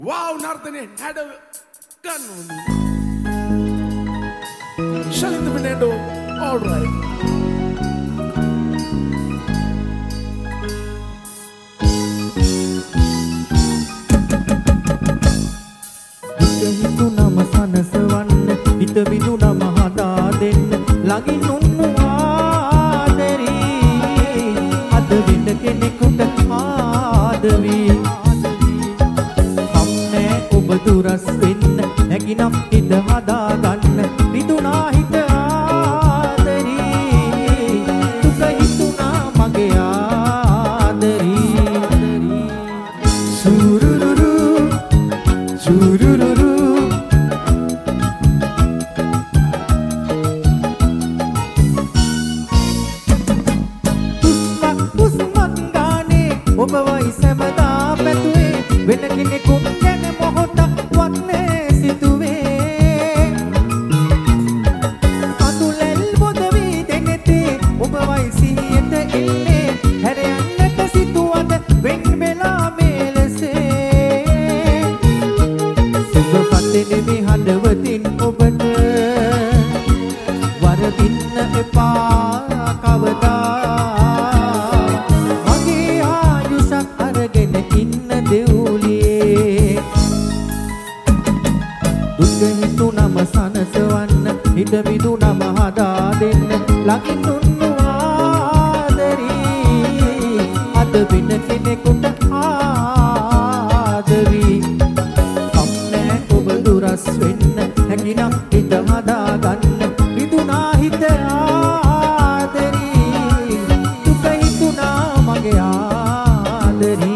Wow, Nardane had a gun on me. Shutting the window. All right. හිතු නම සනසවන්න හිත විදු නම හදා දෙන්න ළඟින් උන්නු ආදරී අද වෙන කෙනෙකුට ආදවී හම්නේ ඔබ දුරස් වෙන්න නැගිනම් හිත හදා ගන්න විදුනා හිත ආදරී දුක හිතුනා මගේ ආදරී සුරුරුරු සුරුරුරු ඔබ වයි සැමදා පැතුවේ වෙන කෙනෙකුට ගැන මොහොතක් වන්නේ සිතුවේ අතුලෙල් බොද වී දෙනෙතේ ඔබ වයි සිහියට එන්නේ හැර යන්නට සිතුවද වෙන් වෙලා මේලසේ සුබ පතේ මේ හදවතින් ඔබට වරදින්න එපා කවදා සනසවන්න හිත විදු නම හදා දෙන්න ළඟින් උන්නු ආදරී අද වෙන කෙනෙකුට ආදරී කම්නෑ ඔබ දුරස් වෙන්න හැකිනම් හිත හදා ගන්න විදුනා හිත ආදරී දුක හිතුනා මගේ ආදරී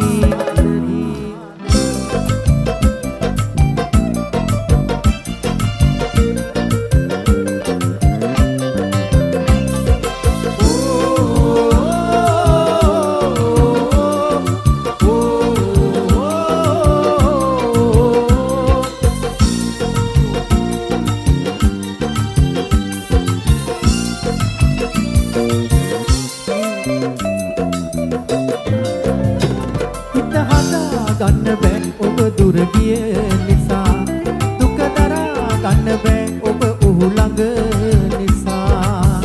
ගන්න බෑ ඔබ දුර ගිය නිසා දුක දරා ගන්න බෑ ඔබ ඔහු ළඟ නිසා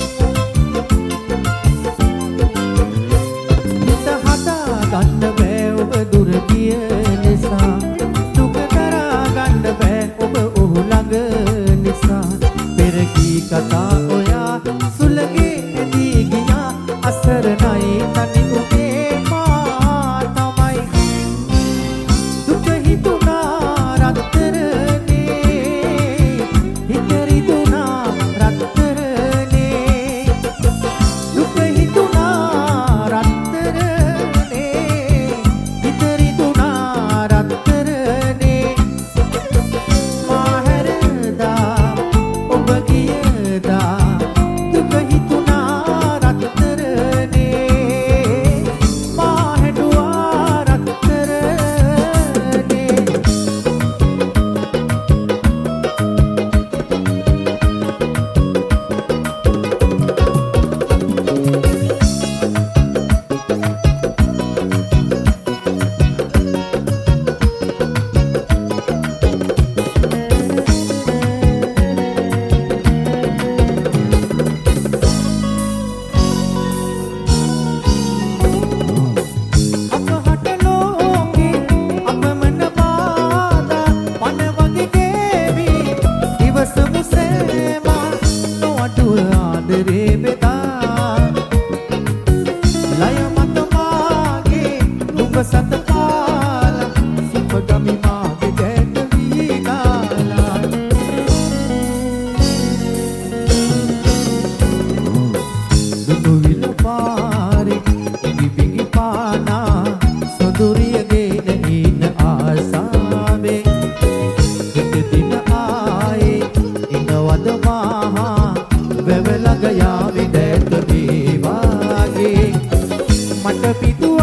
හිත හදා ගන්න බෑ ඔබ දුර ගිය නිසා දුක දරා ගන්න බෑ ඔබ ඔහු ළඟ නිසා පෙර කී කතා ඔයා සුළගේ ඇදී ගියා අසරණයි තනි උගේ Tapi tu